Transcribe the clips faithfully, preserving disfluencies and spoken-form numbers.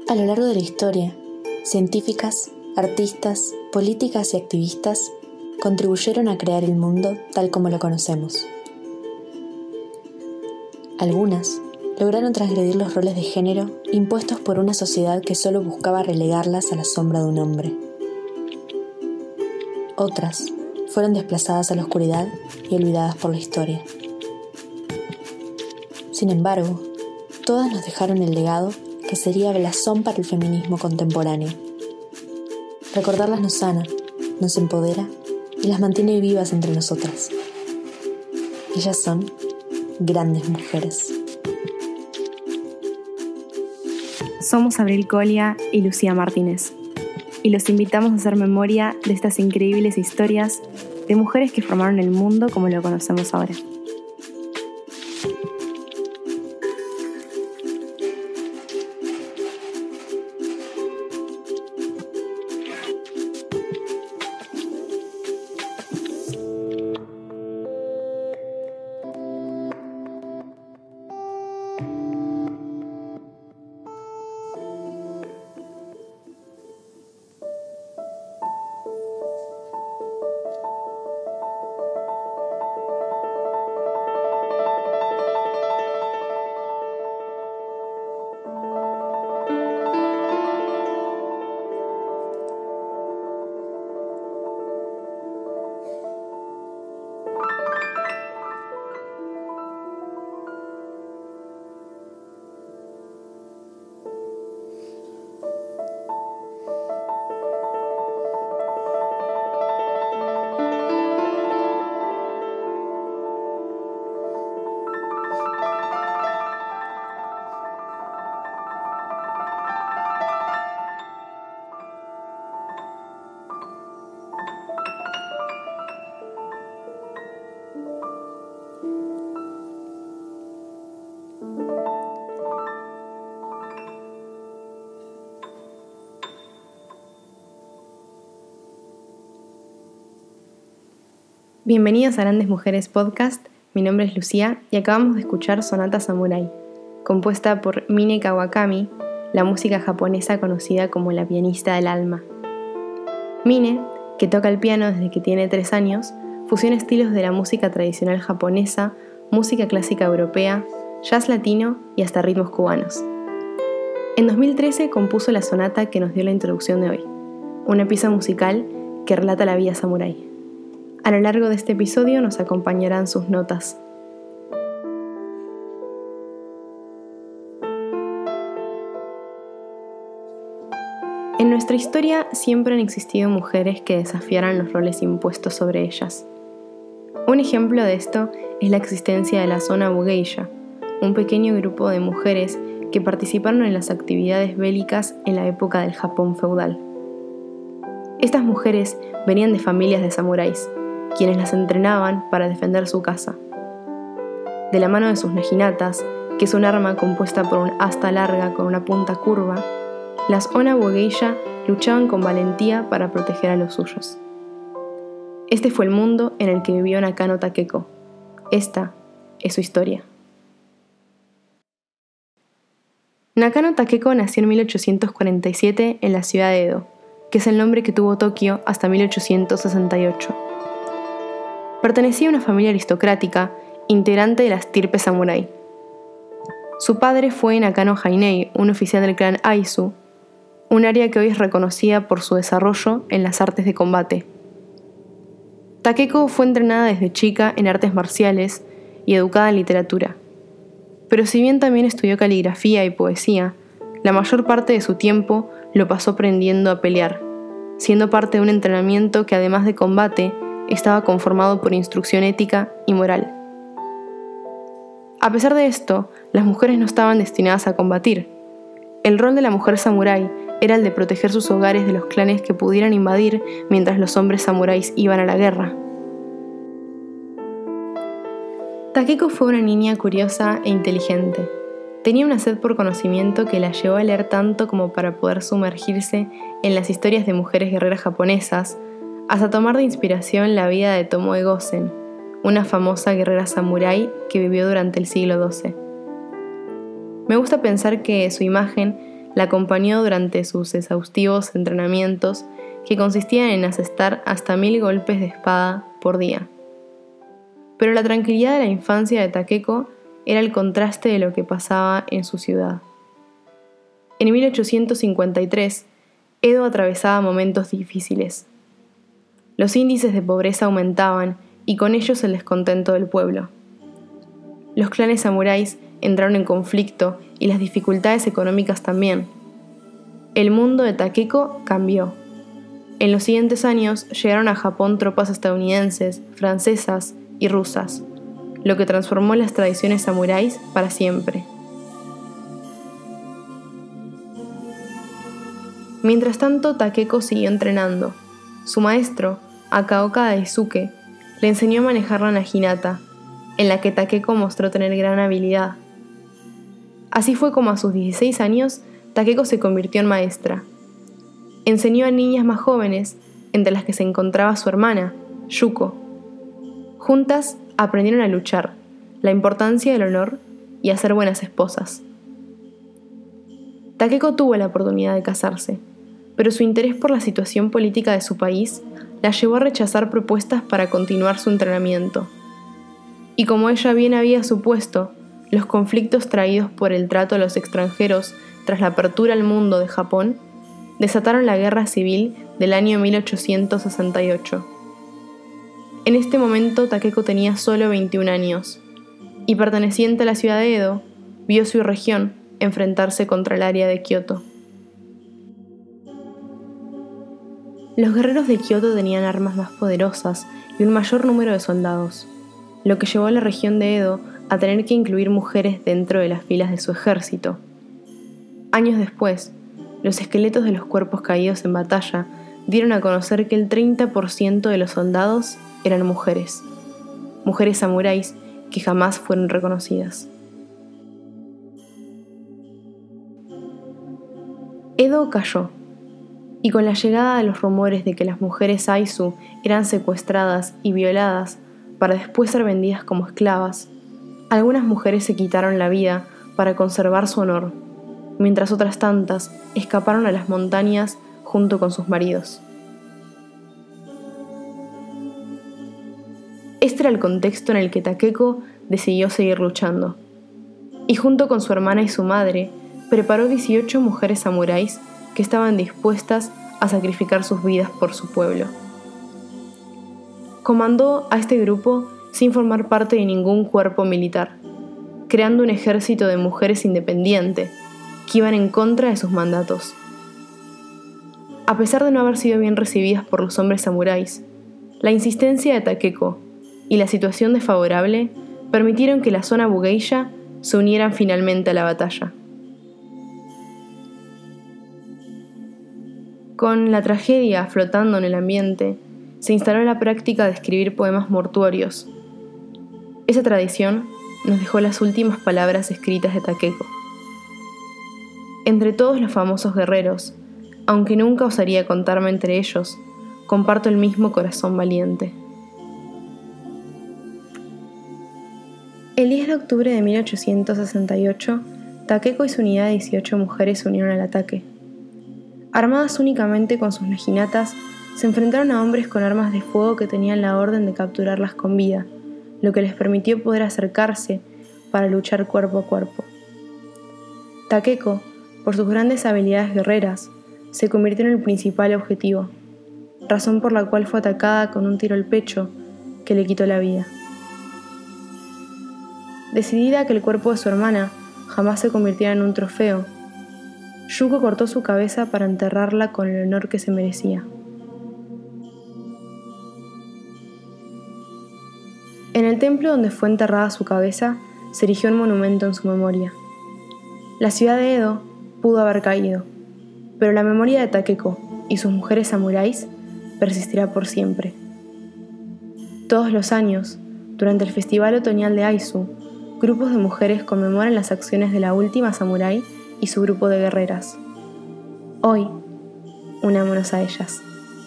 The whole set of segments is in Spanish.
A lo largo de la historia, científicas, artistas, políticas y activistas contribuyeron a crear el mundo tal como lo conocemos. Algunas lograron transgredir los roles de género impuestos por una sociedad que solo buscaba relegarlas a la sombra de un hombre. Otras fueron desplazadas a la oscuridad y olvidadas por la historia. Sin embargo, todas nos dejaron el legado que sería blasón para el feminismo contemporáneo. Recordarlas nos sana, nos empodera y las mantiene vivas entre nosotras. Ellas son grandes mujeres. Somos Abril Colia y Lucía Martínez, y los invitamos a hacer memoria de estas increíbles historias de mujeres que formaron el mundo como lo conocemos ahora. Bienvenidos a Grandes Mujeres Podcast, mi nombre es Lucía y acabamos de escuchar Sonata Samurai, compuesta por Mine Kawakami, la música japonesa conocida como la pianista del alma. Mine, que toca el piano desde que tiene tres años, fusiona estilos de la música tradicional japonesa, música clásica europea, jazz latino y hasta ritmos cubanos. En dos mil trece compuso la sonata que nos dio la introducción de hoy, una pieza musical que relata la vida samurái. A lo largo de este episodio nos acompañarán sus notas. En nuestra historia siempre han existido mujeres que desafiaran los roles impuestos sobre ellas. Un ejemplo de esto es la existencia de la Onabu Geisha, un pequeño grupo de mujeres que participaron en las actividades bélicas en la época del Japón feudal. Estas mujeres venían de familias de samuráis, quienes las entrenaban para defender su casa. De la mano de sus naginatas, que es un arma compuesta por un asta larga con una punta curva, las Onabu Geisha luchaban con valentía para proteger a los suyos. Este fue el mundo en el que vivió Nakano Takeko. Esta es su historia. Nakano Takeko nació en mil ochocientos cuarenta y siete en la ciudad de Edo, que es el nombre que tuvo Tokio hasta mil ochocientos sesenta y ocho. Pertenecía a una familia aristocrática, integrante de la estirpe samurái. Su padre fue Nakano Hainei, un oficial del clan Aizu, un área que hoy es reconocida por su desarrollo en las artes de combate. Takeko fue entrenada desde chica en artes marciales y educada en literatura. Pero si bien también estudió caligrafía y poesía, la mayor parte de su tiempo lo pasó aprendiendo a pelear, siendo parte de un entrenamiento que además de combate, estaba conformado por instrucción ética y moral. A pesar de esto, las mujeres no estaban destinadas a combatir. El rol de la mujer samurái era el de proteger sus hogares de los clanes que pudieran invadir mientras los hombres samuráis iban a la guerra. Takeko fue una niña curiosa e inteligente. Tenía una sed por conocimiento que la llevó a leer tanto como para poder sumergirse en las historias de mujeres guerreras japonesas, hasta tomar de inspiración la vida de Tomoe Gosen, una famosa guerrera samurái que vivió durante el siglo doce. Me gusta pensar que su imagen la acompañó durante sus exhaustivos entrenamientos que consistían en asestar hasta mil golpes de espada por día. Pero la tranquilidad de la infancia de Takeko era el contraste de lo que pasaba en su ciudad. En mil ochocientos cincuenta y tres, Edo atravesaba momentos difíciles. Los índices de pobreza aumentaban y con ellos el descontento del pueblo. Los clanes samuráis entraron en conflicto y las dificultades económicas también. El mundo de Takeko cambió. En los siguientes años llegaron a Japón tropas estadounidenses, francesas y rusas, lo que transformó las tradiciones samuráis para siempre. Mientras tanto, Takeko siguió entrenando. Su maestro, Akaoka Daisuke, le enseñó a manejar la naginata, en la que Takeko mostró tener gran habilidad. Así fue como a sus dieciséis años, Takeko se convirtió en maestra. Enseñó a niñas más jóvenes, entre las que se encontraba su hermana, Yuko. Juntas aprendieron a luchar, la importancia del honor y a ser buenas esposas. Takeko tuvo la oportunidad de casarse, pero su interés por la situación política de su país la llevó a rechazar propuestas para continuar su entrenamiento. Y como ella bien había supuesto, los conflictos traídos por el trato a los extranjeros tras la apertura al mundo de Japón desataron la guerra civil del año mil ochocientos sesenta y ocho. En este momento Takeko tenía solo veintiún años, y perteneciente a la ciudad de Edo, vio su región enfrentarse contra el área de Kioto. Los guerreros de Kioto tenían armas más poderosas y un mayor número de soldados, lo que llevó a la región de Edo a tener que incluir mujeres dentro de las filas de su ejército. Años después, los esqueletos de los cuerpos caídos en batalla dieron a conocer que el treinta por ciento de los soldados eran mujeres, mujeres samuráis que jamás fueron reconocidas. Edo cayó, y con la llegada de los rumores de que las mujeres Aizu eran secuestradas y violadas para después ser vendidas como esclavas, algunas mujeres se quitaron la vida para conservar su honor, mientras otras tantas escaparon a las montañas junto con sus maridos. Este era el contexto en el que Takeko decidió seguir luchando, y junto con su hermana y su madre, preparó dieciocho mujeres samuráis que estaban dispuestas a sacrificar sus vidas por su pueblo. Comandó a este grupo sin formar parte de ningún cuerpo militar, creando un ejército de mujeres independiente que iban en contra de sus mandatos. A pesar de no haber sido bien recibidas por los hombres samuráis, la insistencia de Takeko y la situación desfavorable permitieron que la zona Bugeisha se unieran finalmente a la batalla. Con la tragedia flotando en el ambiente, se instaló la práctica de escribir poemas mortuorios. Esa tradición nos dejó las últimas palabras escritas de Takeko. Entre todos los famosos guerreros, aunque nunca osaría contarme entre ellos, comparto el mismo corazón valiente. El diez de octubre de mil ochocientos sesenta y ocho, Takeko y su unidad de dieciocho mujeres se unieron al ataque. Armadas únicamente con sus naginatas, se enfrentaron a hombres con armas de fuego que tenían la orden de capturarlas con vida, lo que les permitió poder acercarse para luchar cuerpo a cuerpo. Takeko, por sus grandes habilidades guerreras, se convirtió en el principal objetivo, razón por la cual fue atacada con un tiro al pecho que le quitó la vida. Decidida a que el cuerpo de su hermana jamás se convirtiera en un trofeo, Yuko cortó su cabeza para enterrarla con el honor que se merecía. En el templo donde fue enterrada su cabeza, se erigió un monumento en su memoria. La ciudad de Edo pudo haber caído, pero la memoria de Takeko y sus mujeres samuráis persistirá por siempre. Todos los años, durante el Festival Otoñal de Aizu, grupos de mujeres conmemoran las acciones de la última samurái y su grupo de guerreras. Hoy, unámonos a ellas.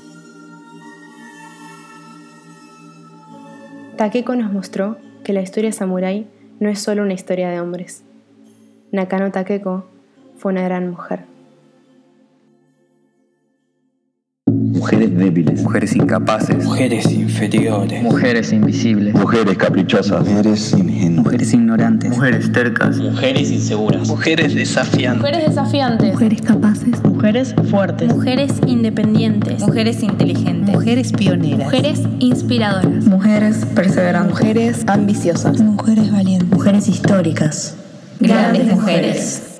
Takeko nos mostró que la historia samurái no es solo una historia de hombres. Nakano Takeko fue una gran mujer. Mujeres débiles. Mujeres incapaces. Mujeres inferiores. Mujeres invisibles. Mujeres caprichosas. Mujeres ingenuas. Mujeres ignorantes. Mujeres tercas. Mujeres inseguras. Mujeres desafiantes. Mujeres desafiantes. Mujeres capaces. Mujeres fuertes. Mujeres independientes. Mujeres inteligentes. Mujeres pioneras. Mujeres inspiradoras. Mujeres perseverantes. Mujeres ambiciosas. Mujeres valientes. Mujeres históricas. Grandes mujeres.